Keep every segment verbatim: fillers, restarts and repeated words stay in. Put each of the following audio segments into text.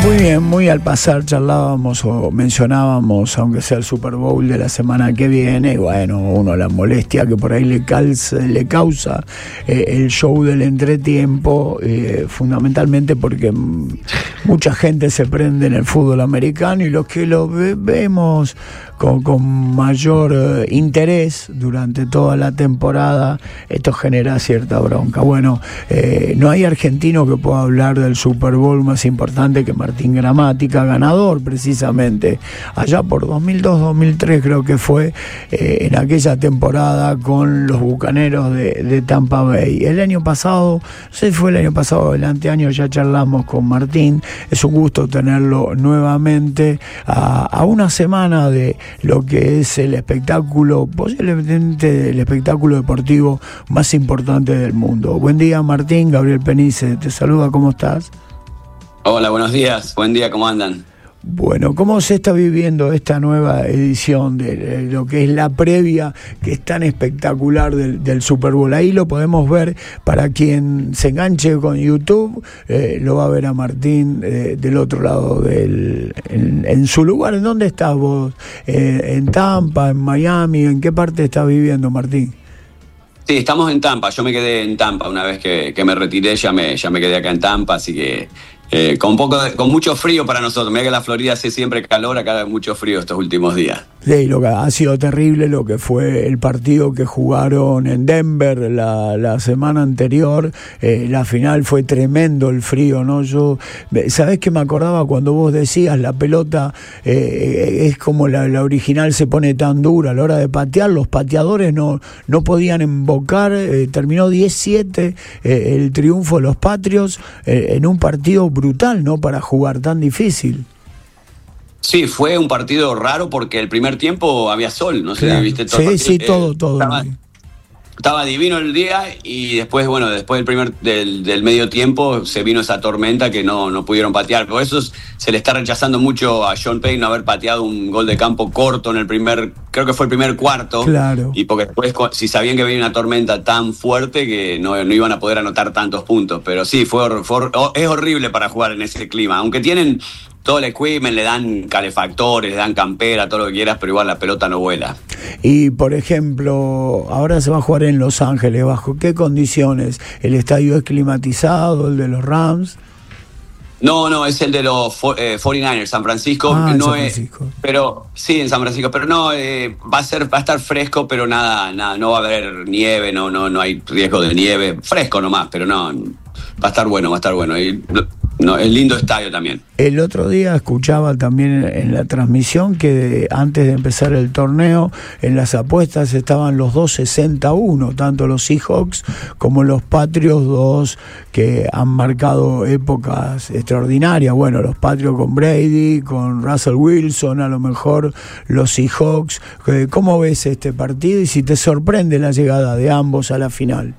Muy bien, muy al pasar charlábamos o mencionábamos, aunque sea el Super Bowl de la semana que viene, y bueno, uno la molestia que por ahí le, calza, le causa eh, el show del entretiempo, eh, fundamentalmente porque mucha gente se prende en el fútbol americano y los que lo ve, vemos con, con mayor eh, interés durante toda la temporada, esto genera cierta bronca. Bueno, eh, no hay argentino que pueda hablar del Super Bowl más importante que Martín Gramática, ganador precisamente allá por dos mil dos dos mil tres creo que fue, eh, en aquella temporada con los Bucaneros de, de Tampa Bay. El año pasado, no sé si fue el año pasado o el anteaño, ya charlamos con Martín. Es un gusto tenerlo nuevamente a, a una semana de lo que es el espectáculo, posiblemente el espectáculo deportivo más importante del mundo. Buen día, Martín. Gabriel Penice te saluda, ¿cómo estás? Hola, buenos días. Buen día, ¿cómo andan? Bueno, ¿cómo se está viviendo esta nueva edición de, de lo que es la previa, que es tan espectacular del, del Super Bowl? Ahí lo podemos ver, para quien se enganche con YouTube, eh, lo va a ver a Martín eh, del otro lado del en, en su lugar. ¿En dónde estás vos? Eh, ¿En Tampa, en Miami? ¿En qué parte estás viviendo, Martín? Sí, estamos en Tampa. Yo me quedé en Tampa una vez que, que me retiré, ya me, ya me quedé acá en Tampa, así que Eh, con poco de, con mucho frío para nosotros. Mira que la Florida hace siempre calor, acá hay mucho frío estos últimos días. Sí, lo que ha sido terrible lo que fue el partido que jugaron en Denver la, la semana anterior. Eh, la final fue tremendo el frío, ¿no? Yo, ¿sabés qué me acordaba cuando vos decías la pelota eh, es como la, la original se pone tan dura a la hora de patear? Los pateadores no, no podían embocar. Eh, terminó diez siete eh, el triunfo de los Patriots eh, en un partido brutal, ¿no? Para jugar tan difícil. Sí, fue un partido raro porque el primer tiempo había sol, no sé, claro. ¿viste? Todo sí, sí, todo, todo. Estaba, estaba divino el día y después, bueno, después del primer del, del medio tiempo se vino esa tormenta que no, no pudieron patear. Por eso se le está rechazando mucho a Sean Payton haber pateado un gol de campo corto en el primer, creo que fue el primer cuarto. Claro. Y porque después, si sabían que venía una tormenta tan fuerte que no, no iban a poder anotar tantos puntos. Pero sí, fue, fue es horrible para jugar en ese clima. Aunque tienen todo el equipment, le dan calefactores, le dan campera, todo lo que quieras, pero igual la pelota no vuela. Y, por ejemplo, ahora se va a jugar en Los Ángeles. ¿Bajo qué condiciones? ¿El estadio es climatizado, el de los Rams? No, no, es el de los eh, cuarenta y nueve ers, San Francisco. Ah, no San es, Francisco. Pero sí, en San Francisco, pero no, eh, va a ser, va a estar fresco, pero nada, nada, no va a haber nieve, no, no, no hay riesgo de nieve, fresco nomás, pero no, va a estar bueno, va a estar bueno. Y, no, es lindo estadio también. El otro día escuchaba también en la transmisión que antes de empezar el torneo, en las apuestas estaban los dos sesenta a uno, tanto los Seahawks como los Patriots, dos que han marcado épocas extraordinarias. Bueno, los Patriots con Brady, con Russell Wilson, a lo mejor los Seahawks. ¿Cómo ves este partido y si te sorprende la llegada de ambos a la final?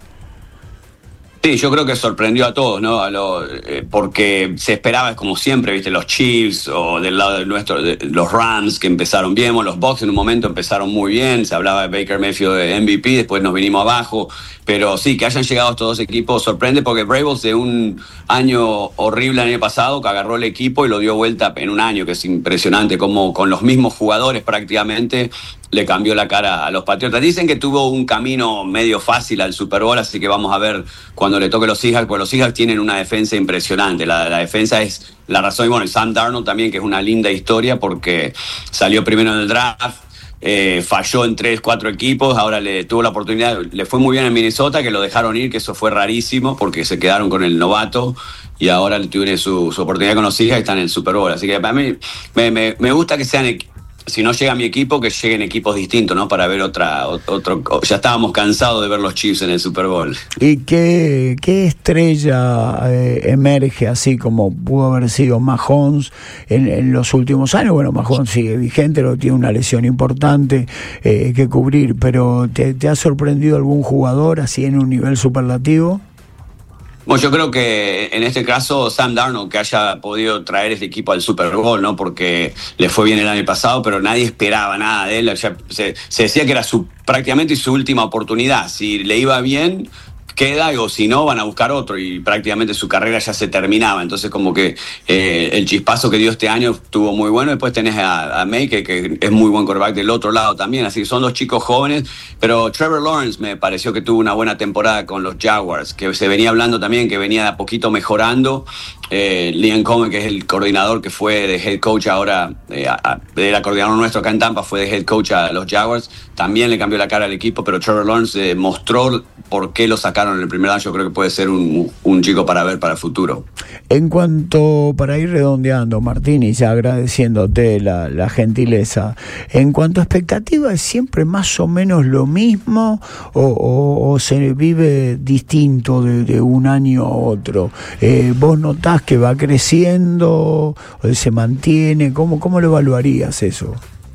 Sí, yo creo que sorprendió a todos, ¿no? A lo, eh, porque se esperaba, como siempre, viste, los Chiefs o del lado de nuestro, de, los Rams que empezaron bien, o los Bucs en un momento empezaron muy bien, se hablaba de Baker Mayfield de M V P, después nos vinimos abajo, pero sí, que hayan llegado estos dos equipos sorprende porque Vrabel de un año horrible el año pasado, que agarró el equipo y lo dio vuelta en un año, que es impresionante, como con los mismos jugadores prácticamente le cambió la cara a los Patriotas. Dicen que tuvo un camino medio fácil al Super Bowl, así que vamos a ver cuando le toque los Seahawks, porque los Seahawks tienen una defensa impresionante. La, la defensa es la razón, y bueno, y Sam Darnold también, que es una linda historia porque salió primero en el draft, eh, falló en tres, cuatro equipos, ahora le tuvo la oportunidad, le fue muy bien en Minnesota, que lo dejaron ir, que eso fue rarísimo, porque se quedaron con el novato, y ahora le tuvieron su, su oportunidad con los Seahawks y están en el Super Bowl. Así que para mí me, me, me gusta que sean equipos. Si no llega mi equipo, que lleguen equipos distintos, ¿no? Para ver otra, otro. Ya estábamos cansados de ver los Chiefs en el Super Bowl. ¿Y qué, qué estrella eh, emerge así como pudo haber sido Mahomes en, en los últimos años? Bueno, Mahomes sigue vigente, pero tiene una lesión importante eh, que cubrir, pero ¿te, ¿te ha sorprendido algún jugador así en un nivel superlativo? Bueno, yo creo que en este caso Sam Darnold, que haya podido traer este equipo al Super Bowl, ¿no? Porque le fue bien el año pasado, pero nadie esperaba nada de él. Ya se, se decía que era su prácticamente su última oportunidad. Si le iba bien, queda, o si no, van a buscar otro, y prácticamente su carrera ya se terminaba. Entonces, como que eh, el chispazo que dio este año estuvo muy bueno. Después tenés a, a May, que, que es muy buen quarterback del otro lado también. Así que son dos chicos jóvenes, pero Trevor Lawrence me pareció que tuvo una buena temporada con los Jaguars, que se venía hablando también que venía de a poquito mejorando. Eh, Liam Cohen, que es el coordinador que fue de head coach ahora, eh, a, a, era coordinador nuestro acá en Tampa, fue de head coach a los Jaguars, también le cambió la cara al equipo, pero Trevor Lawrence eh, mostró por qué lo sacaron en el primer año. Yo creo que puede ser un, un chico para ver para el futuro. En cuanto, para ir redondeando, Martín, y ya agradeciéndote la, la gentileza, en cuanto a expectativa, ¿es siempre más o menos lo mismo o, o, o se vive distinto de, de un año a otro? Eh, ¿Vos notás que va creciendo, se mantiene? ¿Cómo, cómo lo evaluarías eso?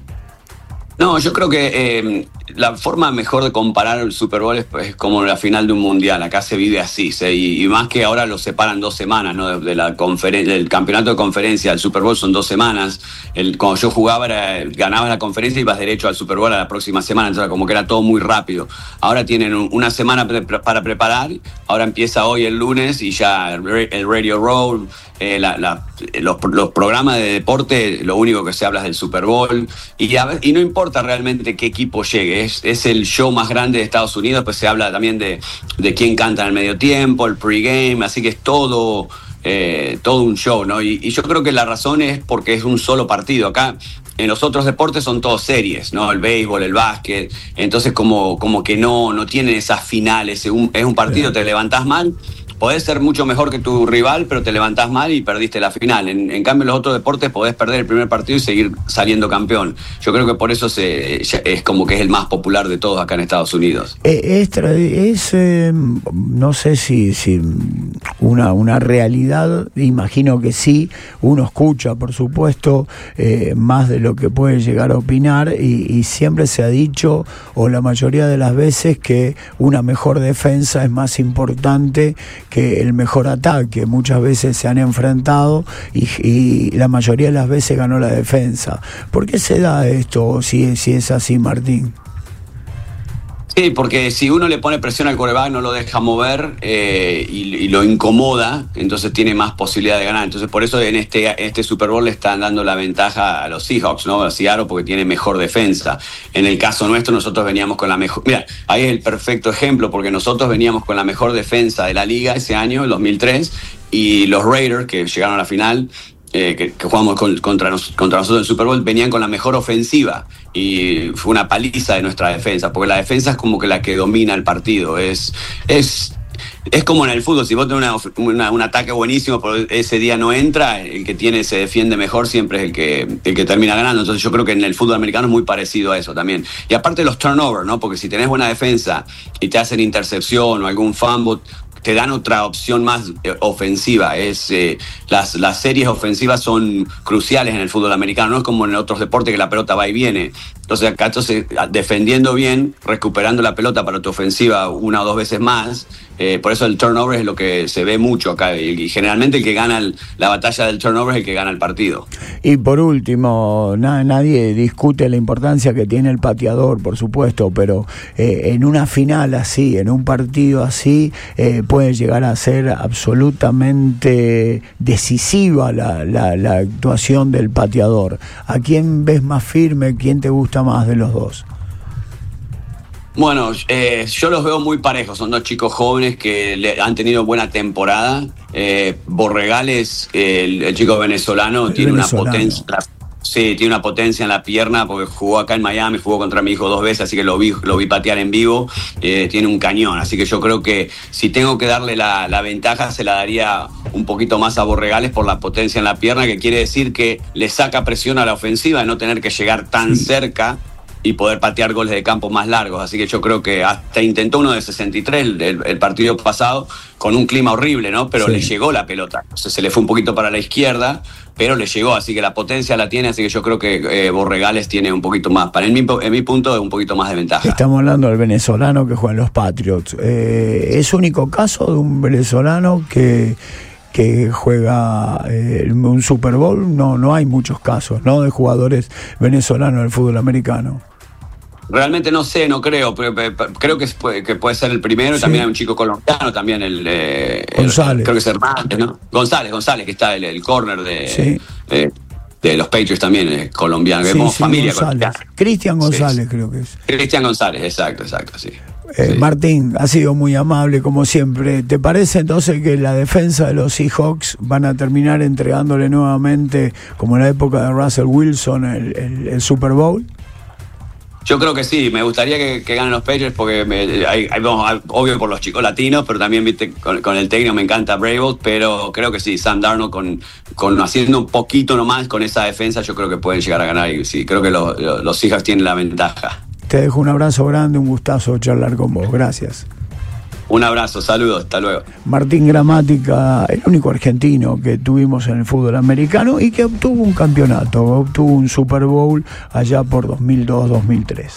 No, yo creo que eh, la forma mejor de comparar el Super Bowl es, es como la final de un mundial. Acá se vive así, ¿sí? y, y más que ahora lo separan dos semanas, ¿no? De, de la conferen- del campeonato de conferencia al Super Bowl son dos semanas. El, cuando yo jugaba, era, ganabas la conferencia y ibas derecho al Super Bowl a la próxima semana. Entonces, como que era todo muy rápido. Ahora tienen un, una semana pre- para preparar. Ahora empieza hoy el lunes y ya el, el Radio Row, eh, la, la, los, los programas de deporte, lo único que se habla es del Super Bowl. Y, a, y no importa realmente qué equipo llegue, es, es el show más grande de Estados Unidos. Pues se habla también de, de quién canta en el medio tiempo, el pregame, así que es todo, eh, todo un show, ¿no? Y, y yo creo que la razón es porque es un solo partido. Acá en los otros deportes son todos series, ¿no? El béisbol, el básquet, entonces como, como que no, no tienen esas finales, es un, es un partido, te levantás mal, podés ser mucho mejor que tu rival, pero te levantás mal y perdiste la final. En, en cambio, en los otros deportes podés perder el primer partido y seguir saliendo campeón. Yo creo que por eso se, es como que es el más popular de todos acá en Estados Unidos. Es, es eh, no sé si, si una, una realidad, imagino que sí, uno escucha, por supuesto, eh, más de lo que puede llegar a opinar, y, y siempre se ha dicho, o la mayoría de las veces, que una mejor defensa es más importante que el mejor ataque. Muchas veces se han enfrentado y, y la mayoría de las veces ganó la defensa. ¿Por qué se da esto, si, si es así, Martín? Sí, porque si uno le pone presión al quarterback, no lo deja mover eh, y, y lo incomoda, entonces tiene más posibilidad de ganar. Entonces por eso en este, este Super Bowl le están dando la ventaja a los Seahawks, ¿no? A Seattle, porque tiene mejor defensa. En el caso nuestro, nosotros veníamos con la mejor... Mira, ahí es el perfecto ejemplo, porque nosotros veníamos con la mejor defensa de la liga ese año, el dos mil tres, y los Raiders, que llegaron a la final, Eh, que, que jugamos con, contra, nos, contra nosotros en el Super Bowl, venían con la mejor ofensiva y fue una paliza de nuestra defensa, porque la defensa es como que la que domina el partido. Es, es, es como en el fútbol, si vos tenés una, una, un ataque buenísimo, pero ese día no entra, el que tiene se defiende mejor siempre es el que, el que termina ganando. Entonces yo creo que en el fútbol americano es muy parecido a eso también. Y aparte los turnovers, ¿no? Porque si tenés buena defensa y te hacen intercepción o algún fumble, te dan otra opción más eh, ofensiva. Es, eh, las, las series ofensivas son cruciales en el fútbol americano, no es como en otros deportes que la pelota va y viene. Entonces acá, entonces, defendiendo bien, recuperando la pelota para tu ofensiva una o dos veces más, eh, por eso el turnover es lo que se ve mucho acá, y, y generalmente el que gana el, la batalla del turnover es el que gana el partido. Y por último, na, nadie discute la importancia que tiene el pateador, por supuesto, pero eh, en una final así, en un partido así, eh, puede llegar a ser absolutamente decisiva la, la, la actuación del pateador. ¿A quién ves más firme? ¿Quién te gusta más de los dos? Bueno, eh, yo los veo muy parejos, son dos chicos jóvenes que le, han tenido buena temporada. eh, Borregales, eh, el, el chico venezolano, el tiene venezolano. una potencia... Sí, tiene una potencia en la pierna porque jugó acá en Miami, jugó contra mi hijo dos veces, así que lo vi, lo vi patear en vivo. Eh, tiene un cañón, así que yo creo que si tengo que darle la, la ventaja, se la daría un poquito más a Borregales por la potencia en la pierna, que quiere decir que le saca presión a la ofensiva de no tener que llegar tan sí. cerca y poder patear goles de campo más largos. Así que yo creo que hasta intentó uno de sesenta y tres el, el, el partido pasado con un clima horrible, ¿no? Pero sí. le llegó la pelota. Entonces se le fue un poquito para la izquierda, pero le llegó, así que la potencia la tiene, así que yo creo que eh, Borregales tiene un poquito más, para en mi, en mi punto, un poquito más de ventaja. Estamos hablando del venezolano que juega en los Patriots. Eh, ¿Es único caso de un venezolano que... que juega eh, un Super Bowl? No, no hay muchos casos, ¿no?, de jugadores venezolanos del fútbol americano. Realmente no sé, no creo, pero, pero, pero creo que, es, que puede ser el primero. Sí. También hay un chico colombiano, también el, eh, González. El, creo que es Hernández, ¿no? González, González, que está el, el corner de, sí. eh, de los Patriots también, es colombiano, que sí, como sí, familia colombiana. Cristian González, sí, creo que es. Cristian González, exacto, exacto, sí. Eh, sí. Martín, ha sido muy amable como siempre. ¿Te parece entonces que la defensa de los Seahawks van a terminar entregándole nuevamente, como en la época de Russell Wilson, el, el, el Super Bowl? Yo creo que sí, me gustaría que, que ganen los Patriots porque me, hay, hay, vamos, obvio por los chicos latinos, pero también viste con, con el técnico me encanta Vrabel, pero creo que sí, Sam Darnold con, con haciendo un poquito nomás con esa defensa, yo creo que pueden llegar a ganar y sí, creo que los, los Seahawks tienen la ventaja. Te dejo un abrazo grande, un gustazo charlar con vos, gracias. Un abrazo, saludos, hasta luego. Martín Gramática, el único argentino que tuvimos en el fútbol americano y que obtuvo un campeonato, obtuvo un Super Bowl allá por dos mil dos dos mil tres.